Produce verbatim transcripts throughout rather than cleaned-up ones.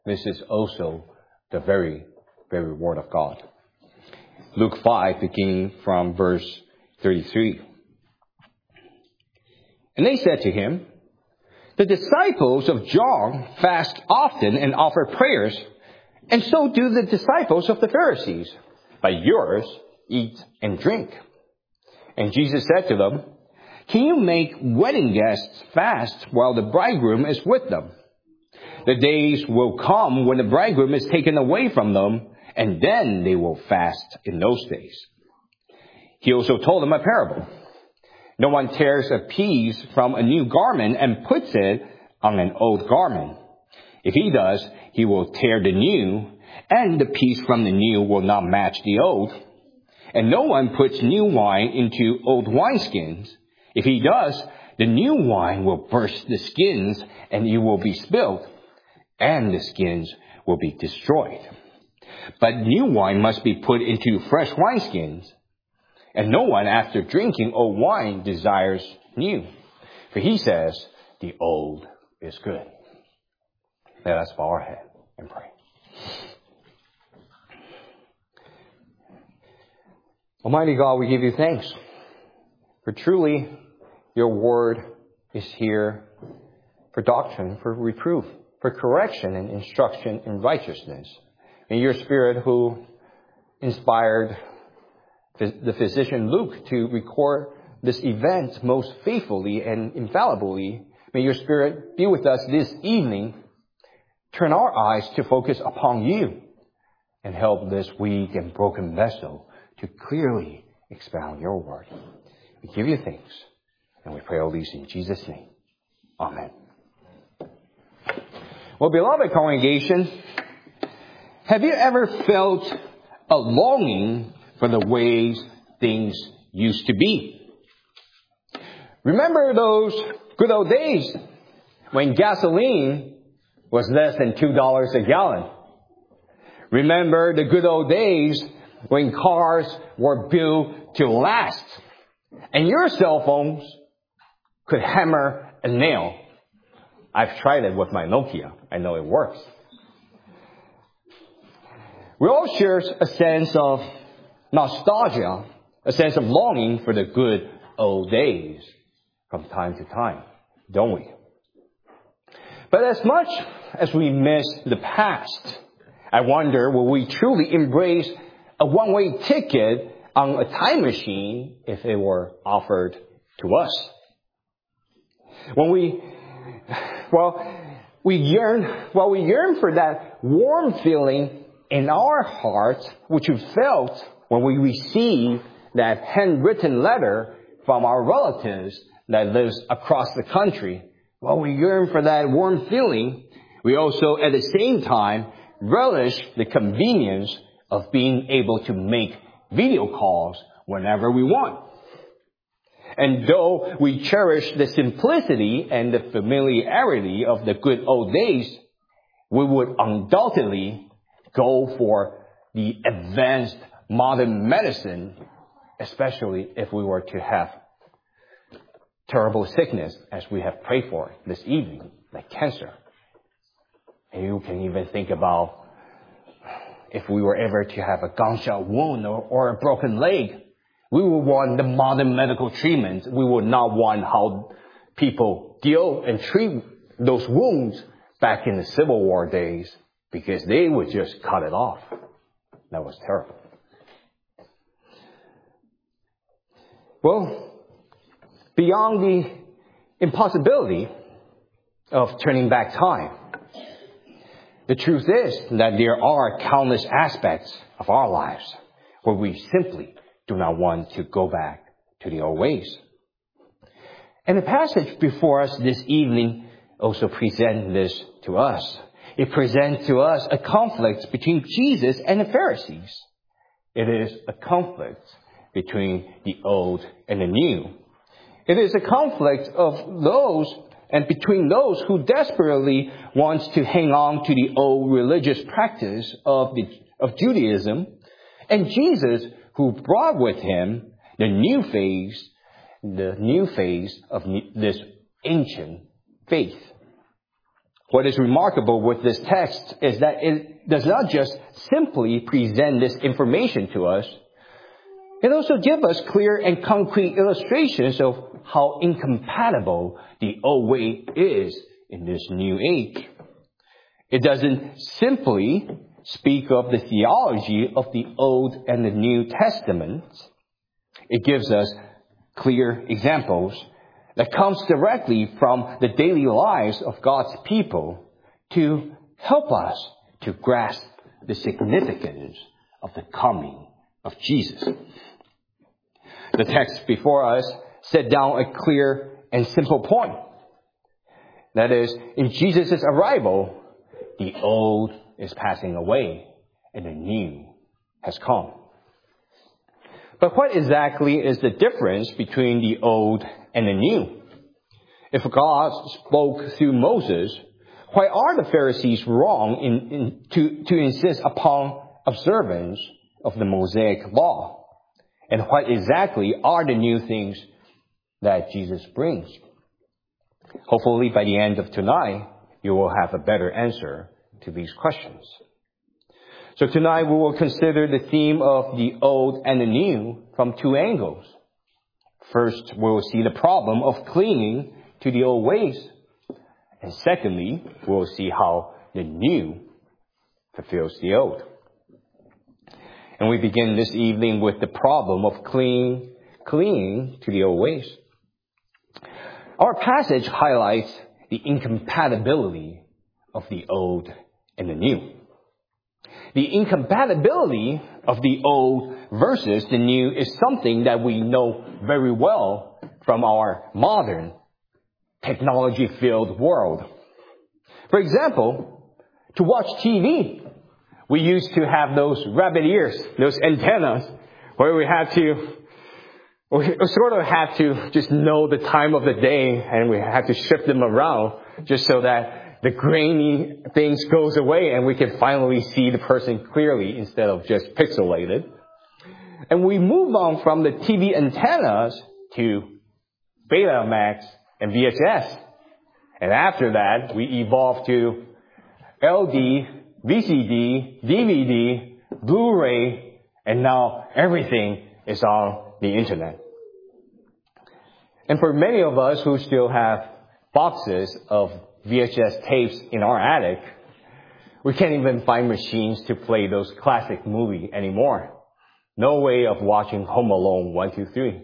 This is also the very, very word of God. Luke five, beginning from verse thirty-three. And they said to him, the disciples of John fast often and offer prayers, and so do the disciples of the Pharisees. But yours eat and drink. And Jesus said to them, can you make wedding guests fast while the bridegroom is with them? The days will come when the bridegroom is taken away from them, and then they will fast in those days. He also told them a parable. No one tears a piece from a new garment and puts it on an old garment. If he does, he will tear the new, and the piece from the new will not match the old. And no one puts new wine into old wineskins. If he does, the new wine will burst the skins, and it will be spilled, and the skins will be destroyed. But new wine must be put into fresh wineskins. And no one, after drinking old wine, desires new. For he says, the old is good. Let us bow our head and pray. Almighty God, we give you thanks. For truly, your word is here for doctrine, for reproof, for correction and instruction in righteousness. And your Spirit who inspired the physician Luke to record this event most faithfully and infallibly, may your Spirit be with us this evening. Turn our eyes to focus upon you and help this weak and broken vessel to clearly expound your word. We give you thanks, and we pray all these in Jesus' name. Amen. Well, beloved congregation, have you ever felt a longing for the ways things used to be? Remember those good old days when gasoline was less than two dollars a gallon? Remember the good old days when cars were built to last and your cell phones could hammer a nail? I've tried it with my Nokia. I know it works. We all share a sense of nostalgia, a sense of longing for the good old days from time to time, don't we? But as much as we miss the past, I wonder, will we truly embrace a one-way ticket on a time machine if it were offered to us? When we, well, we yearn, well, we yearn for that warm feeling in our hearts, which we felt when we received that handwritten letter from our relatives that lives across the country. Well, we yearn for that warm feeling. We also, at the same time, relish the convenience of being able to make video calls whenever we want. And though we cherish the simplicity and the familiarity of the good old days, we would undoubtedly go for the advanced modern medicine, especially if we were to have terrible sickness, as we have prayed for this evening, like cancer. And you can even think about if we were ever to have a gunshot wound or, or a broken leg, we would want the modern medical treatment. We would not want how people deal and treat those wounds back in the Civil War days, because they would just cut it off. That was terrible. Well, beyond the impossibility of turning back time, the truth is that there are countless aspects of our lives where we simply do not want to go back to the old ways. And the passage before us this evening also presents this to us. It presents to us a conflict between Jesus and the Pharisees. It is a conflict between the old and the new. It is a conflict of those and between those who desperately wants to hang on to the old religious practice of the of Judaism, and Jesus, who brought with him the new phase, the new phase of this ancient faith. What is remarkable with this text is that it does not just simply present this information to us. It also gives us clear and concrete illustrations of how incompatible the old way is in this new age. It doesn't simply speak of the theology of the Old and the New Testaments. It gives us clear examples that comes directly from the daily lives of God's people to help us to grasp the significance of the coming of Jesus. The text before us set down a clear and simple point. That is, in Jesus' arrival, the old is passing away and the new has come. But what exactly is the difference between the old and the new? If God spoke through Moses, why are the Pharisees wrong in, in, to, to insist upon observance of the Mosaic law? And what exactly are the new things that Jesus brings? Hopefully by the end of tonight, you will have a better answer to these questions. So tonight we will consider the theme of the old and the new from two angles. First, we will see the problem of clinging to the old ways. And secondly, we will see how the new fulfills the old. And we begin this evening with the problem of clinging, clinging to the old ways. Our passage highlights the incompatibility of the old and the new. The incompatibility of the old versus the new is something that we know very well from our modern technology-filled world. For example, to watch T V, we used to have those rabbit ears, those antennas, where we had to, we sort of had to just know the time of the day, and we had to shift them around just so that the grainy things goes away and we can finally see the person clearly instead of just pixelated. And we move on from the T V antennas to Betamax and V H S. And after that, we evolved to L D, V C D, D V D, Blu-ray, and now everything is on the internet. And for many of us who still have boxes of V H S tapes in our attic, we can't even find machines to play those classic movies anymore. No way of watching Home Alone one, two, three.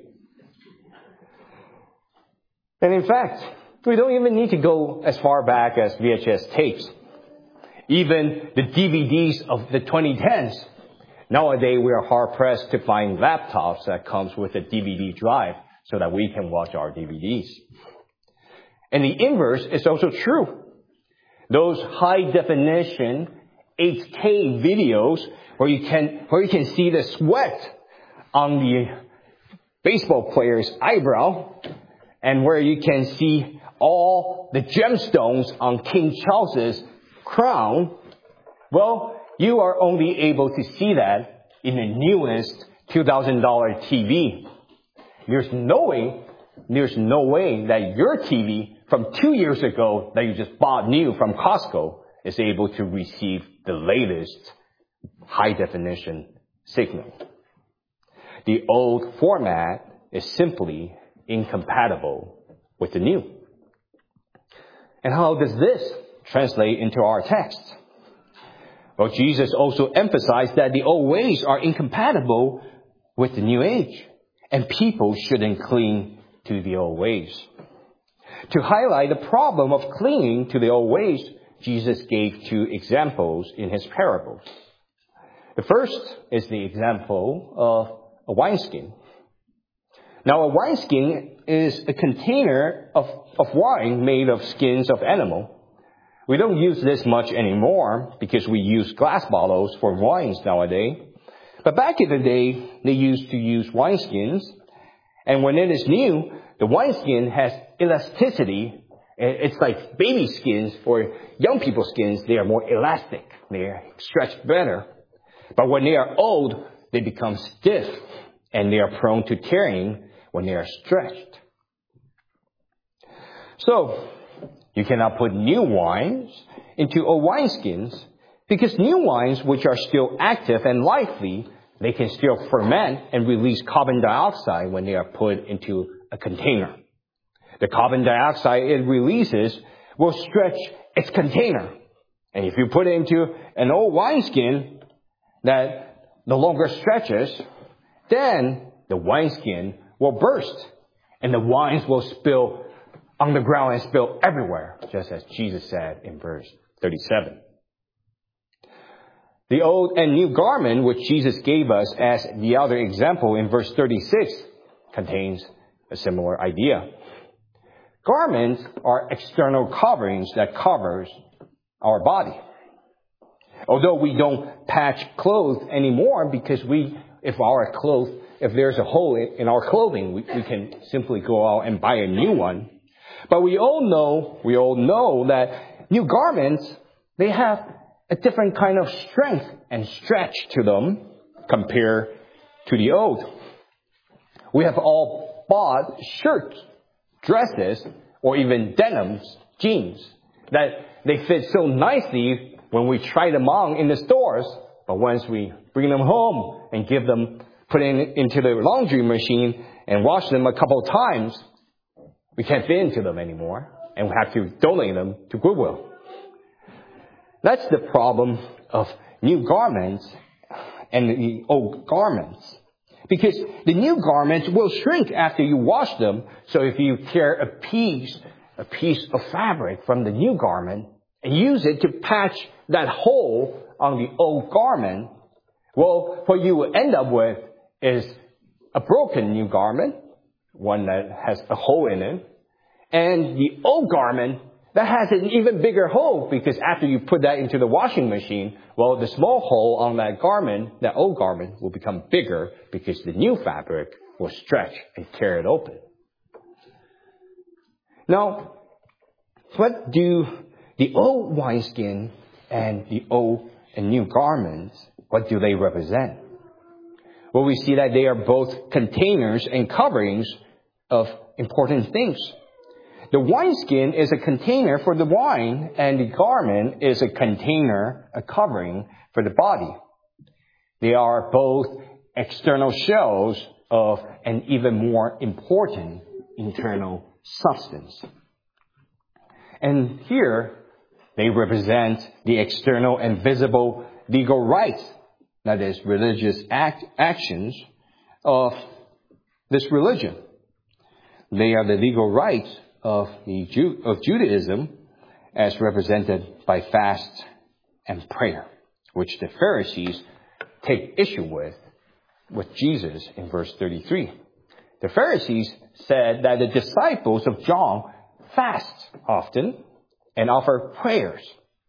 And in fact, we don't even need to go as far back as V H S tapes. Even the D V Ds of the twenty tens. Nowadays, we are hard-pressed to find laptops that comes with a D V D drive so that we can watch our D V Ds. And the inverse is also true. Those high-definition eight K videos where you can where you can see the sweat on the baseball player's eyebrow, and where you can see all the gemstones on King Charles's crown, well, you are only able to see that in the newest two thousand dollars T V. There's no way, there's no way that your T V from two years ago that you just bought new from Costco is able to receive the latest high-definition signal. The old format is simply incompatible with the new. And how does this translate into our text? Well, Jesus also emphasized that the old ways are incompatible with the new age, and people shouldn't cling to the old ways. To highlight the problem of clinging to the old ways, Jesus gave two examples in his parables. The first is the example of a wineskin. Now, a wineskin is a container of, of wine made of skins of animal. We don't use this much anymore because we use glass bottles for wines nowadays. But back in the day, they used to use wineskins. And when it is new, the wineskin has elasticity. It's like baby skins or young people's skins. They are more elastic. They stretch better. But when they are old, they become stiff and they are prone to tearing when they are stretched. So, You cannot put new wines into old wineskins, because new wines, which are still active and lively, they can still ferment and release carbon dioxide when they are put into a container. The carbon dioxide it releases will stretch its container. And if you put it into an old wineskin that no longer stretches, then the wineskin will burst. And the wines will spill on the ground and spill everywhere, just as Jesus said in verse thirty-seven. The old and new garment, which Jesus gave us as the other example in verse thirty-six, contains a similar idea. Garments are external coverings that covers our body. Although we don't patch clothes anymore because we, if our clothes, if there's a hole in our clothing, we, we can simply go out and buy a new one. But we all know, we all know that new garments, they have a different kind of strength and stretch to them compared to the old. We have all bought shirts, dresses, or even denims, jeans, that they fit so nicely when we try them on in the stores, but once we bring them home and give them, put in into the laundry machine and wash them a couple of times, we can't fit into them anymore, and we have to donate them to Goodwill. That's the problem of new garments and the old garments. Because the new garments will shrink after you wash them. So if you tear a piece, a piece of fabric from the new garment and use it to patch that hole on the old garment, well, what you will end up with is a broken new garment, one that has a hole in it, and the old garment that has an even bigger hole, because after you put that into the washing machine, well, the small hole on that garment, that old garment, will become bigger because the new fabric will stretch and tear it open. Now, what do the old wineskin and the old and new garments, what do they represent? Well, we see that they are both containers and coverings of important things. The wineskin is a container for the wine, and the garment is a container, a covering for the body. They are both external shells of an even more important internal substance. And here, they represent the external and visible legal rights, that is, religious act, actions of this religion. They are the legal rights of the Ju- of Judaism as represented by fast and prayer, which the Pharisees take issue with, with Jesus in verse thirty-three. The Pharisees said that the disciples of John fast often and offer prayers,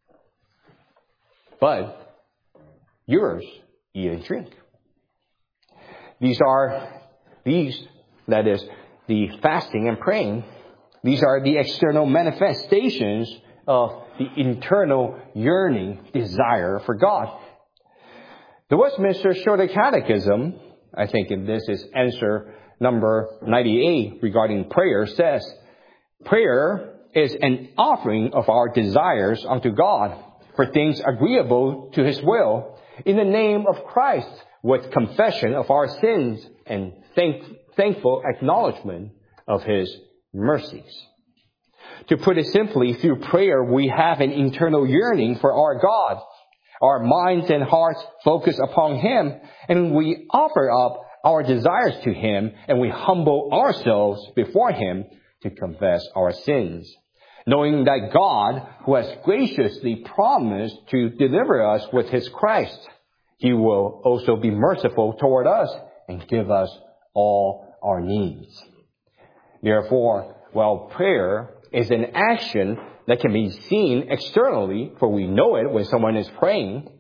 but yours eat and drink. These are, these, that is, the fasting and praying, these are the external manifestations of the internal yearning desire for God. The Westminster Shorter Catechism, I think in this is answer number ninety-eight regarding prayer, says, prayer is an offering of our desires unto God for things agreeable to His will in the name of Christ, with confession of our sins and thank, thankful acknowledgement of His mercies. To put it simply, through prayer we have an internal yearning for our God. Our minds and hearts focus upon Him, and we offer up our desires to Him, and we humble ourselves before Him to confess our sins, knowing that God, who has graciously promised to deliver us with His Christ, He will also be merciful toward us and give us all our needs. Therefore, while prayer is an action that can be seen externally, for we know it when someone is praying,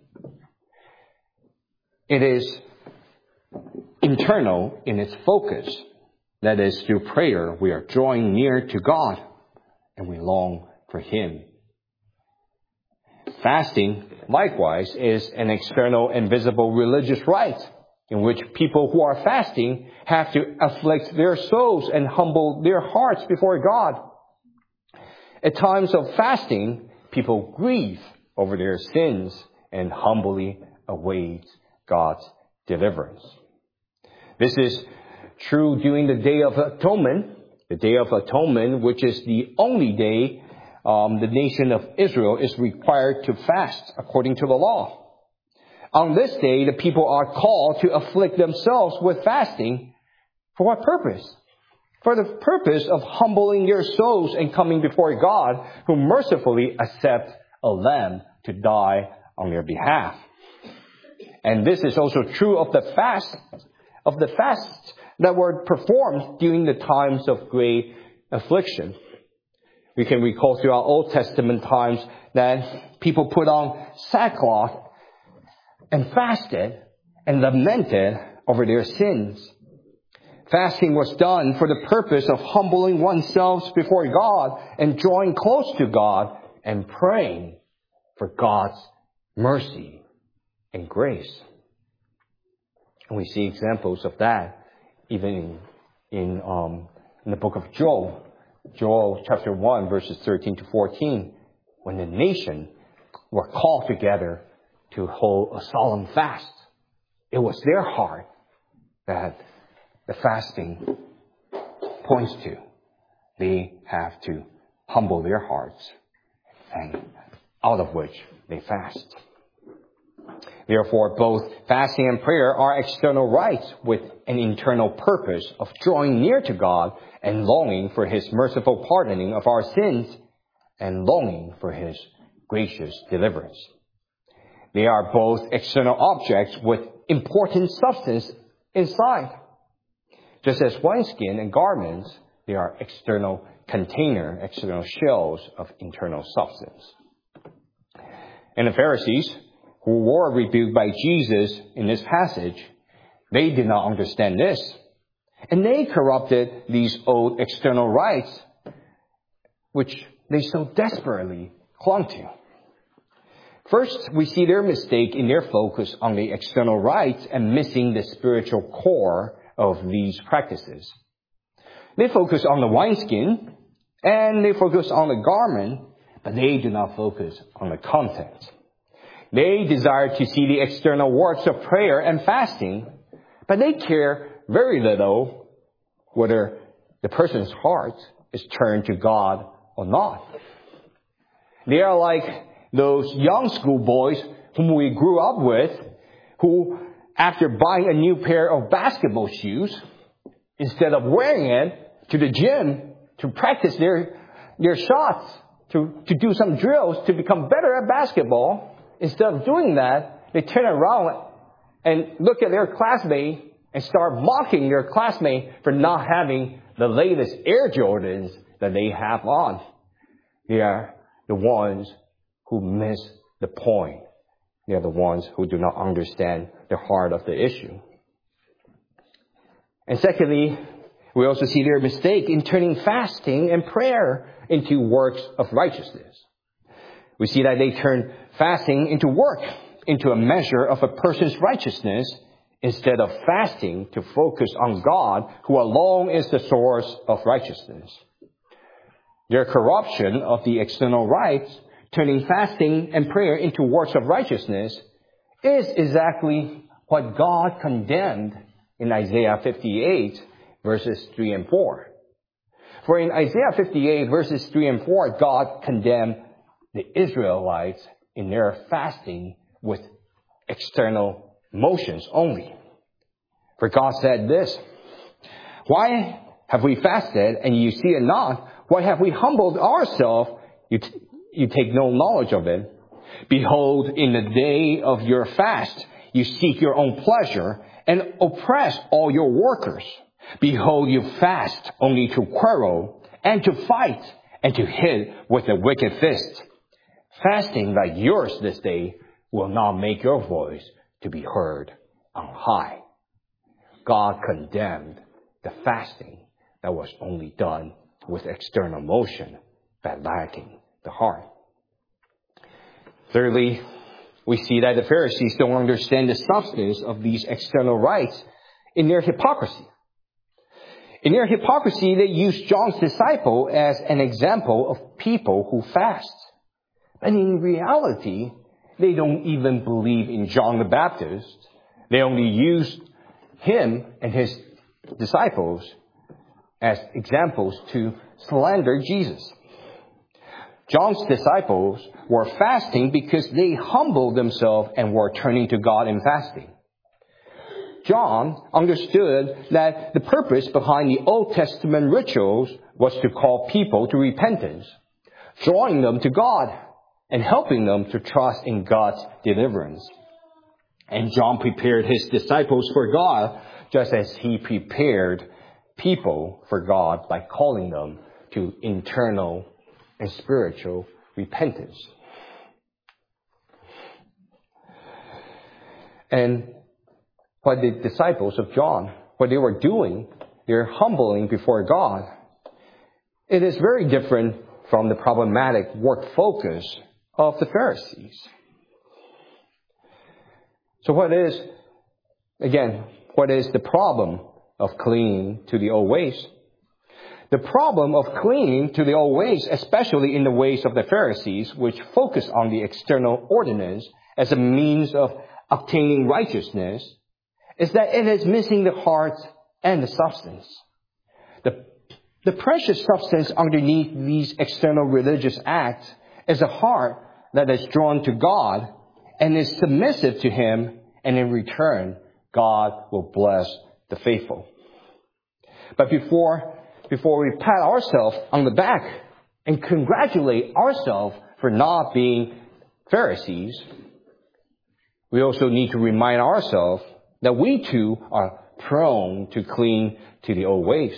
it is internal in its focus. That is, through prayer, we are drawing near to God and we long for Him. Fasting, likewise, is an external and visible religious rite in which people who are fasting have to afflict their souls and humble their hearts before God. At times of fasting, people grieve over their sins and humbly await God's deliverance. This is true during the Day of Atonement, the Day of Atonement, which is the only day um, the nation of Israel is required to fast according to the law. On this day, the people are called to afflict themselves with fasting. For what purpose? For the purpose of humbling their souls and coming before God, who mercifully accepts a lamb to die on their behalf. And this is also true of the fast, of the fasts that were performed during the times of great affliction. We can recall throughout Old Testament times that people put on sackcloth and fasted and lamented over their sins. Fasting was done for the purpose of humbling oneself before God and drawing close to God and praying for God's mercy and grace. And we see examples of that even in, in, um, in the book of Joel. Joel chapter one, verses thirteen to fourteen, when the nation were called together to hold a solemn fast. It was their heart that the fasting points to. They have to humble their hearts, and out of which they fast. Therefore, both fasting and prayer are external rites with an internal purpose of drawing near to God and longing for His merciful pardoning of our sins and longing for His gracious deliverance. They are both external objects with important substance inside. Just as wineskin and garments, they are external container, external shells of internal substance. And the Pharisees, who were rebuked by Jesus in this passage, they did not understand this. And they corrupted these old external rites, which they so desperately clung to. First, we see their mistake in their focus on the external rites and missing the spiritual core of these practices. They focus on the wineskin and they focus on the garment, but they do not focus on the content. They desire to see the external works of prayer and fasting, but they care very little whether the person's heart is turned to God or not. They are like those young schoolboys whom we grew up with, who, after buying a new pair of basketball shoes, instead of wearing it to the gym to practice their their shots, to, to do some drills to become better at basketball, instead of doing that, they turn around and look at their classmate and start mocking their classmate for not having the latest Air Jordans that they have on. They are the ones who miss the point. They are the ones who do not understand the heart of the issue. And secondly, we also see their mistake in turning fasting and prayer into works of righteousness. We see that they turn fasting into work, into a measure of a person's righteousness, instead of fasting to focus on God, who alone is the source of righteousness. Their corruption of the external rites, turning fasting and prayer into works of righteousness, is exactly what God condemned in Isaiah fifty-eight, verses three and four. For in Isaiah fifty-eight, verses three and four, God condemned the Israelites in their fasting with external motions only. For God said this, "Why have we fasted, and you see it not? Why have we humbled ourselves? You, t- you take no knowledge of it. Behold, in the day of your fast, you seek your own pleasure and oppress all your workers. Behold, you fast only to quarrel and to fight and to hit with a wicked fist. Fasting like yours this day will not make your voice to be heard on high." God condemned the fasting that was only done with external motion, but lacking the heart. Thirdly, we see that the Pharisees don't understand the substance of these external rites in their hypocrisy. In their hypocrisy, they use John's disciple as an example of people who fast. But in reality, they don't even believe in John the Baptist. They only use him and his disciples as examples to slander Jesus. John's disciples were fasting because they humbled themselves and were turning to God in fasting. John understood that the purpose behind the Old Testament rituals was to call people to repentance, drawing them to God and helping them to trust in God's deliverance. And John prepared his disciples for God just as he prepared people for God by calling them to internal and spiritual repentance. And what the disciples of John, what they were doing, they're humbling before God. It is very different from the problematic work focus of the Pharisees. So what is, again, what is the problem of clinging to the old ways? The problem of clinging to the old ways, especially in the ways of the Pharisees, which focus on the external ordinance as a means of obtaining righteousness, is that it is missing the heart and the substance. The, the precious substance underneath these external religious acts is a heart that is drawn to God and is submissive to Him, and in return, God will bless the faithful. But before, before we pat ourselves on the back and congratulate ourselves for not being Pharisees, we also need to remind ourselves that we too are prone to cling to the old ways.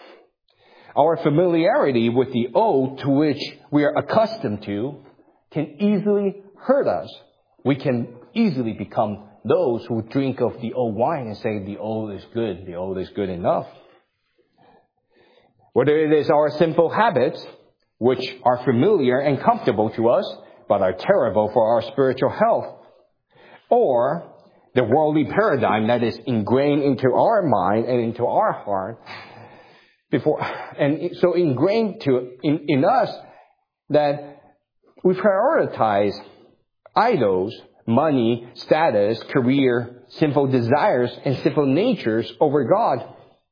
Our familiarity with the old to which we are accustomed to can easily hurt us. We can easily become those who drink of the old wine and say the old is good, the old is good enough. Whether it is our simple habits, which are familiar and comfortable to us, but are terrible for our spiritual health, or the worldly paradigm that is ingrained into our mind and into our heart, before, and so ingrained to in, in us that we prioritize idols, money, status, career, sinful desires, and sinful natures over God.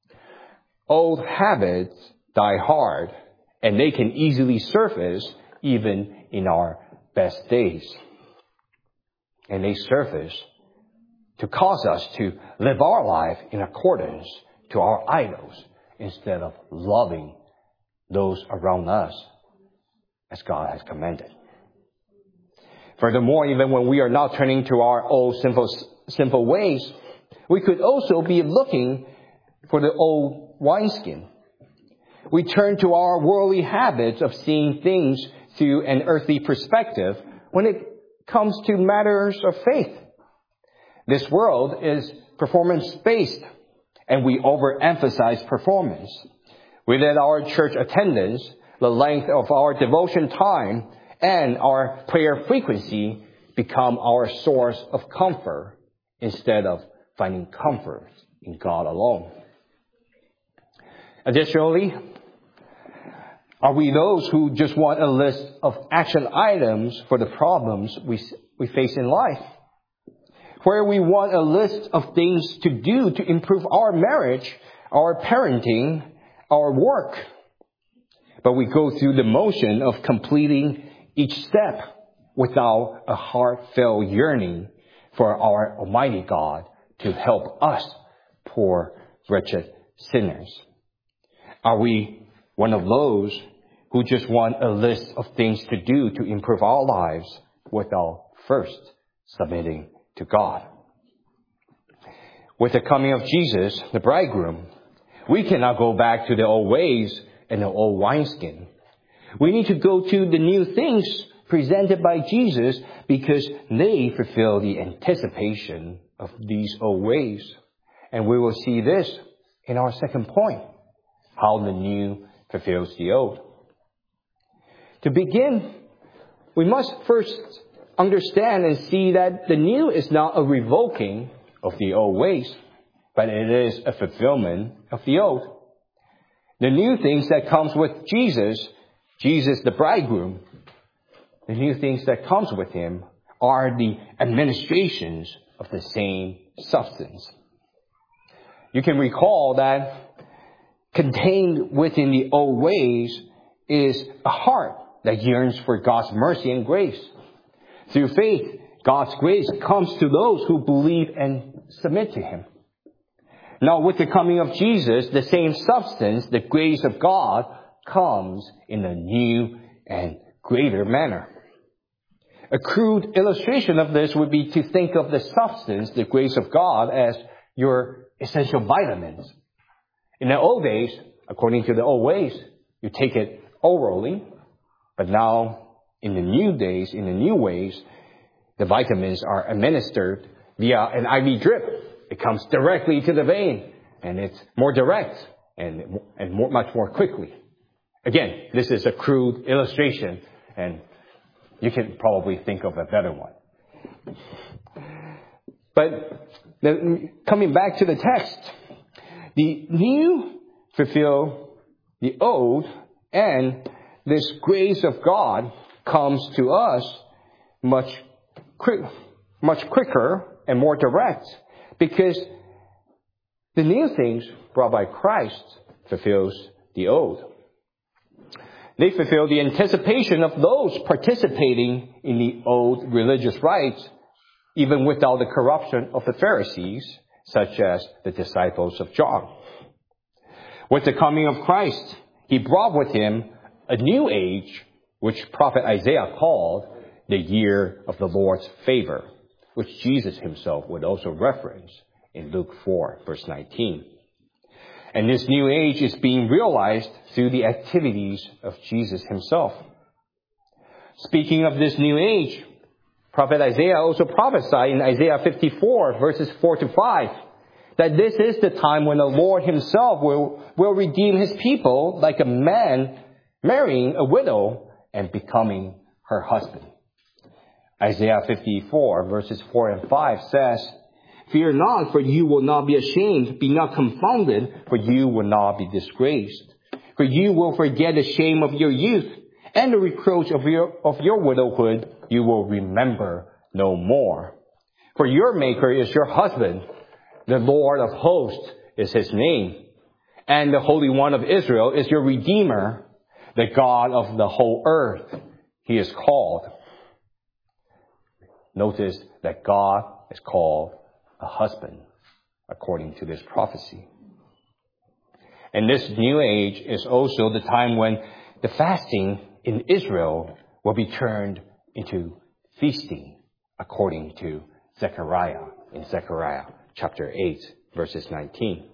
Old habits die hard, and they can easily surface even in our best days. And they surface to cause us to live our life in accordance to our idols instead of loving those around us as God has commanded. Furthermore, even when we are not turning to our old sinful, sinful ways, we could also be looking for the old wineskin. We turn to our worldly habits of seeing things through an earthly perspective when it comes to matters of faith. This world is performance-based, and we overemphasize performance. We let our church attendance, the length of our devotion time, and our prayer frequency become our source of comfort instead of finding comfort in God alone. Additionally, are we those who just want a list of action items for the problems we, we face in life? Where we want a list of things to do to improve our marriage, our parenting, our work. But we go through the motion of completing each step without a heartfelt yearning for our Almighty God to help us, poor, wretched sinners. Are we one of those who just want a list of things to do to improve our lives without first submitting to God? With the coming of Jesus, the bridegroom, we cannot go back to the old ways and the old wineskin. We need to go to the new things presented by Jesus because they fulfill the anticipation of these old ways. And we will see this in our second point, how the new fulfills the old. To begin, we must first understand and see that the new is not a revoking of the old ways, but it is a fulfillment of the old. The new things that comes with Jesus, Jesus the bridegroom, the new things that comes with him are the administrations of the same substance. You can recall that contained within the old ways is a heart that yearns for God's mercy and grace. Through faith, God's grace comes to those who believe and submit to him. Now, with the coming of Jesus, the same substance, the grace of God, comes in a new and greater manner. A crude illustration of this would be to think of the substance, the grace of God, as your essential vitamins. In the old days, according to the old ways, you take it orally. But now, in the new days, in the new ways, the vitamins are administered via an I V drip. It comes directly to the vein, and it's more direct and, and more, much more quickly. Again, this is a crude illustration, and you can probably think of a better one. But the, coming back to the text, the new fulfill the old, and this grace of God comes to us much, quick, much quicker and more direct, because the new things brought by Christ fulfills the old. They fulfill the anticipation of those participating in the old religious rites, even without the corruption of the Pharisees, such as the disciples of John. With the coming of Christ, he brought with him a new age, which prophet Isaiah called the year of the Lord's favor, which Jesus himself would also reference in Luke four, verse nineteen. And this new age is being realized through the activities of Jesus himself. Speaking of this new age, prophet Isaiah also prophesied in Isaiah fifty-four, verses four to five, that this is the time when the Lord himself will, will redeem his people like a man marrying a widow and becoming her husband. Isaiah fifty-four, verses four and five says, "Fear not, for you will not be ashamed. Be not confounded, for you will not be disgraced. For you will forget the shame of your youth, and the reproach of your, of your widowhood you will remember no more. For your Maker is your husband. The Lord of hosts is his name. And the Holy One of Israel is your Redeemer. The God of the whole earth, he is called." Notice that God is called a husband, according to this prophecy. And this new age is also the time when the fasting in Israel will be turned into feasting, according to Zechariah, in Zechariah chapter eight, verses nineteen.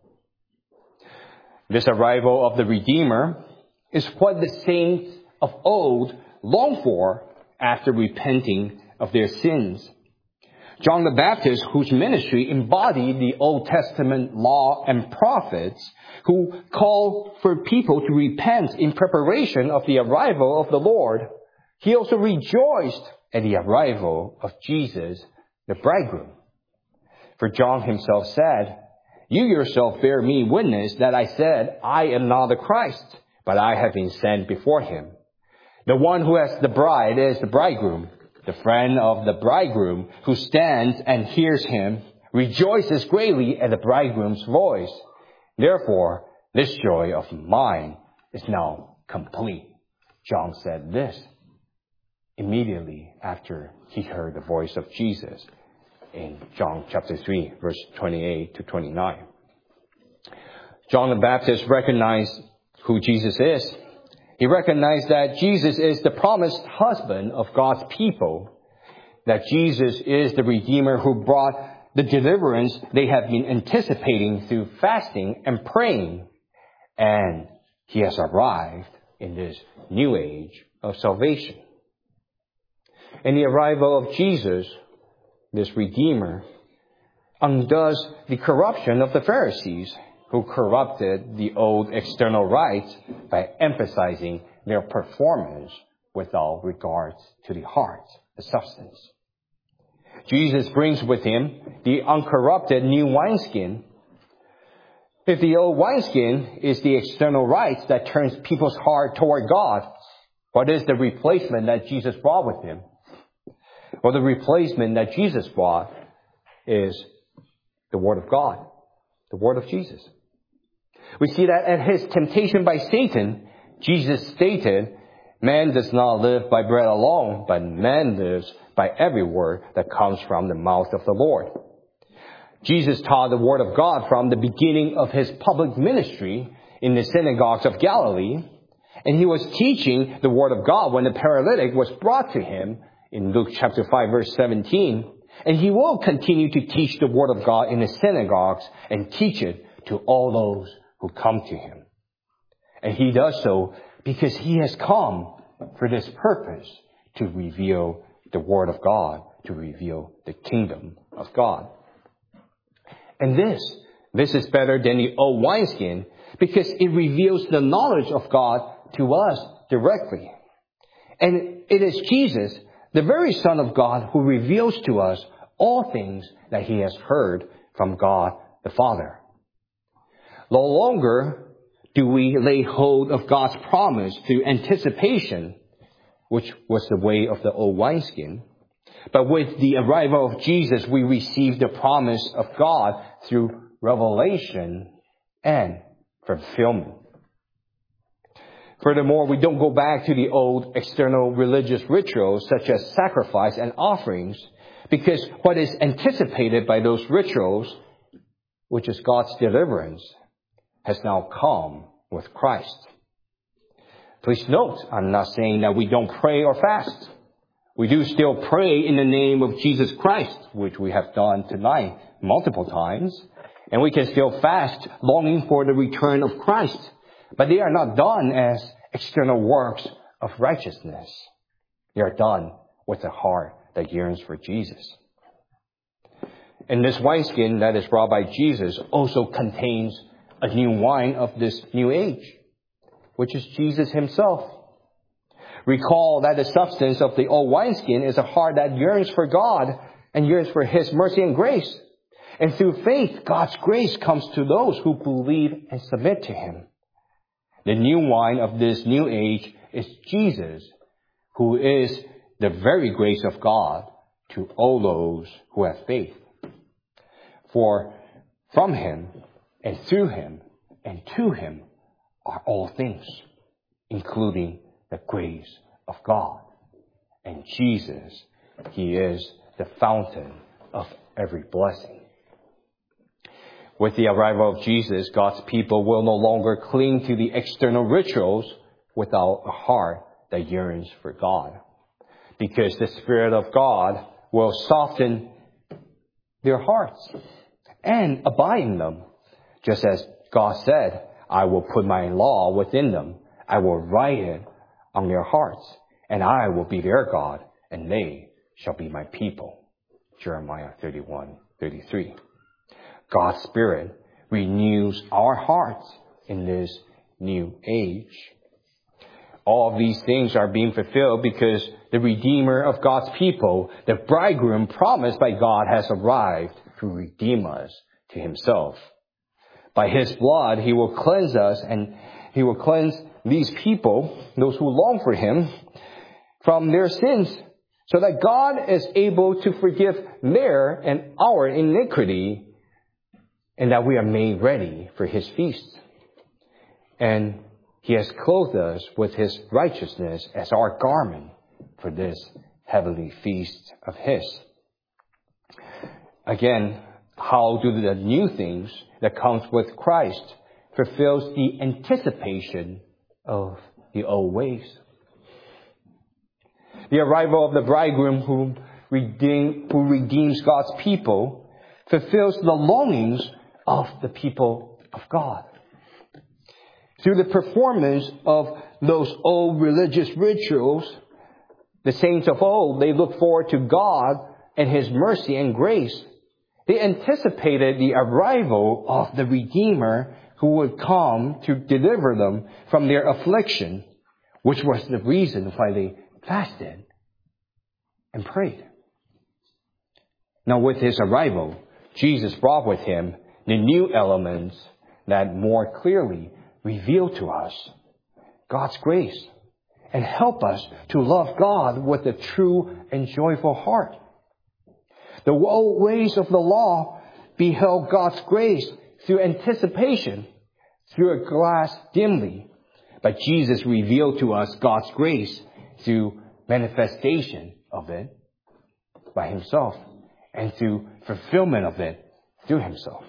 This arrival of the Redeemer is what the saints of old longed for after repenting of their sins. John the Baptist, whose ministry embodied the Old Testament law and prophets, who called for people to repent in preparation of the arrival of the Lord, he also rejoiced at the arrival of Jesus, the bridegroom. For John himself said, "You yourself bear me witness that I said, I am not the Christ, but I have been sent before him. The one who has the bride is the bridegroom. The friend of the bridegroom who stands and hears him rejoices greatly at the bridegroom's voice. Therefore, this joy of mine is now complete." John said this immediately after he heard the voice of Jesus in John chapter three, verse twenty-eight to twenty-nine. John the Baptist recognized who Jesus is. He recognized that Jesus is the promised husband of God's people, that Jesus is the Redeemer who brought the deliverance they have been anticipating through fasting and praying, and he has arrived in this new age of salvation. And the arrival of Jesus, this Redeemer, undoes the corruption of the Pharisees, who corrupted the old external rites by emphasizing their performance without regard to the heart, the substance. Jesus brings with him the uncorrupted new wineskin. If the old wineskin is the external rites that turns people's heart toward God, what is the replacement that Jesus brought with him? Well, the replacement that Jesus brought is the Word of God, the Word of Jesus. We see that at his temptation by Satan, Jesus stated, man does not live by bread alone, but man lives by every word that comes from the mouth of the Lord. Jesus taught the Word of God from the beginning of his public ministry in the synagogues of Galilee, and he was teaching the Word of God when the paralytic was brought to him in Luke chapter five, verse seventeen. And he will continue to teach the Word of God in the synagogues and teach it to all those who come to him. And he does so because he has come for this purpose, to reveal the Word of God, to reveal the kingdom of God. And this, this is better than the old wineskin because it reveals the knowledge of God to us directly. And it is Jesus, the very Son of God, who reveals to us all things that he has heard from God the Father. No longer do we lay hold of God's promise through anticipation, which was the way of the old wineskin. But with the arrival of Jesus, we receive the promise of God through revelation and fulfillment. Furthermore, we don't go back to the old external religious rituals such as sacrifice and offerings, because what is anticipated by those rituals, which is God's deliverance, has now come with Christ. Please note, I'm not saying that we don't pray or fast. We do still pray in the name of Jesus Christ, which we have done tonight multiple times. And we can still fast, longing for the return of Christ. But they are not done as external works of righteousness. They are done with a heart that yearns for Jesus. And this wineskin that is brought by Jesus also contains a new wine of this new age, which is Jesus himself. Recall that the substance of the old wineskin is a heart that yearns for God and yearns for his mercy and grace. And through faith, God's grace comes to those who believe and submit to him. The new wine of this new age is Jesus, who is the very grace of God to all those who have faith. For from him and through him and to him are all things, including the grace of God. And Jesus, he is the fountain of every blessing. With the arrival of Jesus, God's people will no longer cling to the external rituals without a heart that yearns for God. Because the Spirit of God will soften their hearts and abide in them. Just as God said, I will put my law within them. I will write it on their hearts. And I will be their God, and they shall be my people. Jeremiah thirty-one, thirty-three. God's Spirit renews our hearts in this new age. All of these things are being fulfilled because the Redeemer of God's people, the bridegroom promised by God, has arrived to redeem us to himself. By his blood, he will cleanse us, and he will cleanse these people, those who long for him, from their sins, so that God is able to forgive their and our iniquity, and that we are made ready for his feast. And he has clothed us with his righteousness as our garment for this heavenly feast of his. Again, how do the new things that comes with Christ fulfills the anticipation of the old ways? The arrival of the bridegroom who, redeem, who redeems God's people fulfills the longings of the people of God. Through the performance of those old religious rituals, the saints of old, they look forward to God and his mercy and grace. They anticipated the arrival of the Redeemer who would come to deliver them from their affliction, which was the reason why they fasted and prayed. Now with his arrival, Jesus brought with him the new elements that more clearly reveal to us God's grace and help us to love God with a true and joyful heart. The old ways of the law beheld God's grace through anticipation, through a glass dimly. But Jesus revealed to us God's grace through manifestation of it by Himself and through fulfillment of it through Himself.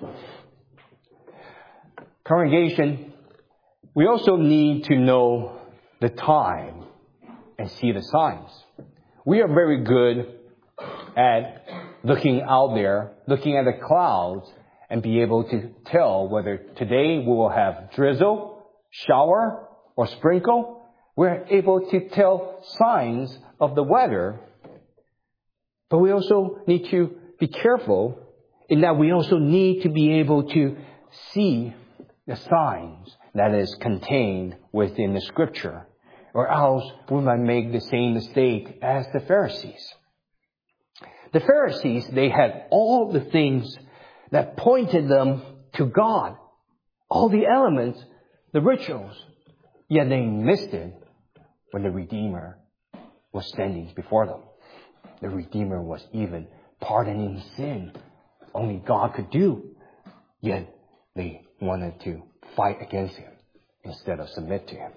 Congregation, we also need to know the time and see the signs. We are very good at looking out there, looking at the clouds, and be able to tell whether today we will have drizzle, shower, or sprinkle. We're able to tell signs of the weather. But we also need to be careful in that we also need to be able to see the signs that is contained within the Scripture, or else we might make the same mistake as the Pharisees. The Pharisees, they had all the things that pointed them to God, all the elements, the rituals, yet they missed it when the Redeemer was standing before them. The Redeemer was even pardoning sin. Only God could do. Yet they wanted to fight against Him instead of submit to Him.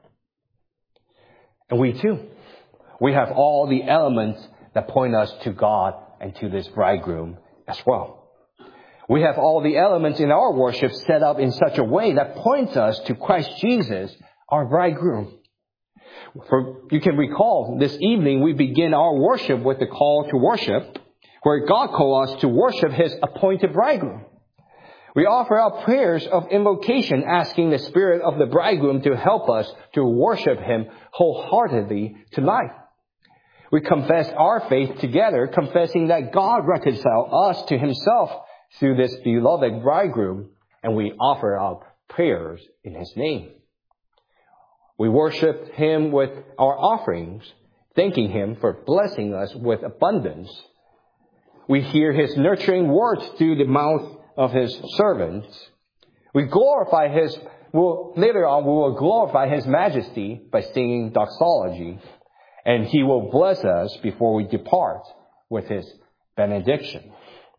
And we too, we have all the elements that point us to God and to this bridegroom as well. We have all the elements in our worship set up in such a way that points us to Christ Jesus, our bridegroom. For you can recall, this evening we begin our worship with the call to worship, where God calls us to worship His appointed bridegroom. We offer up prayers of invocation, asking the Spirit of the bridegroom to help us to worship Him wholeheartedly tonight. We confess our faith together, confessing that God reconciled us to Himself through this beloved bridegroom, and we offer up prayers in His name. We worship Him with our offerings, thanking Him for blessing us with abundance. We hear His nurturing words through the mouth of His servants. We glorify His, we'll, later on we will glorify His majesty by singing doxology, and He will bless us before we depart with His benediction.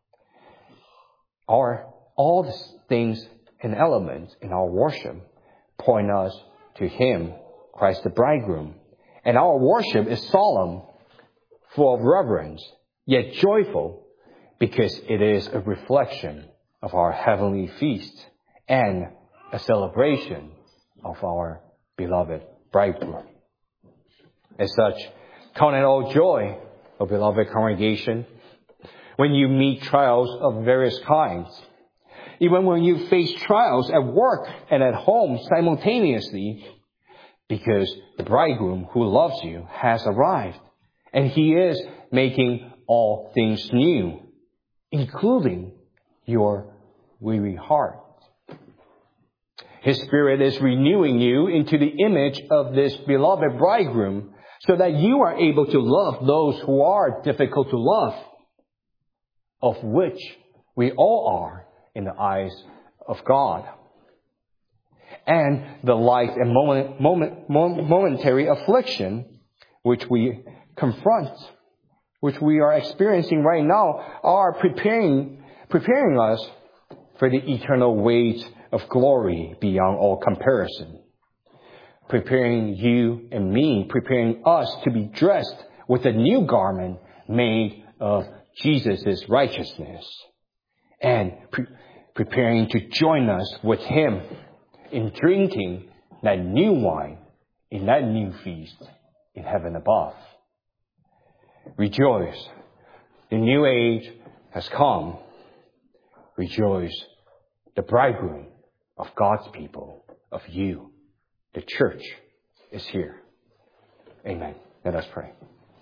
Our, all the things and elements in our worship point us to Him, Christ the bridegroom. And our worship is solemn, full of reverence, yet joyful, because it is a reflection of our heavenly feast and a celebration of our beloved bridegroom. As such, count it all joy, O beloved congregation, when you meet trials of various kinds. Even when you face trials at work and at home simultaneously, because the bridegroom who loves you has arrived, and He is making all things new, including your weary heart. His Spirit is renewing you into the image of this beloved bridegroom, so that you are able to love those who are difficult to love, of which we all are in the eyes of God. And the light and moment, moment, momentary affliction which we confront, which we are experiencing right now, are preparing, preparing us for the eternal weight of glory beyond all comparison. Preparing you and me, preparing us to be dressed with a new garment made of Jesus' righteousness, and pre- preparing to join us with Him in drinking that new wine in that new feast in heaven above. Rejoice, the new age has come. Rejoice, the bridegroom of God's people, of you, the church, is here. Amen. Let us pray.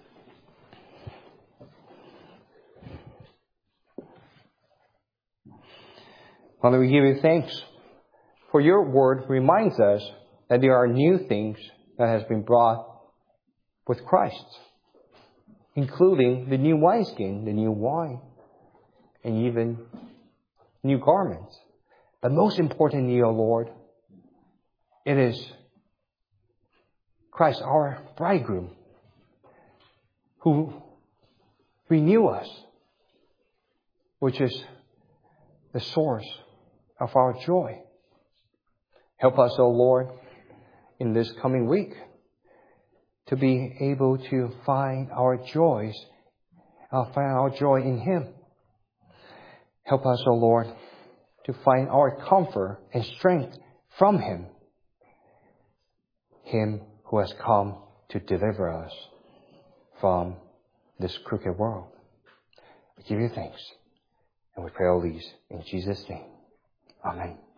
Father, we give you thanks for your word reminds us that there are new things that has been brought with Christ, including the new wineskin, the new wine, and even new garments. But most importantly, O Lord, it is Christ, our bridegroom, who renew us, which is the source of our joy. Help us, O Lord, in this coming week to be able to find our joys, uh, find our joy in Him. Help us, O Lord, to find our comfort and strength from Him, Him who has come to deliver us from this crooked world. We give you thanks, and we pray all these in Jesus' name. Amen.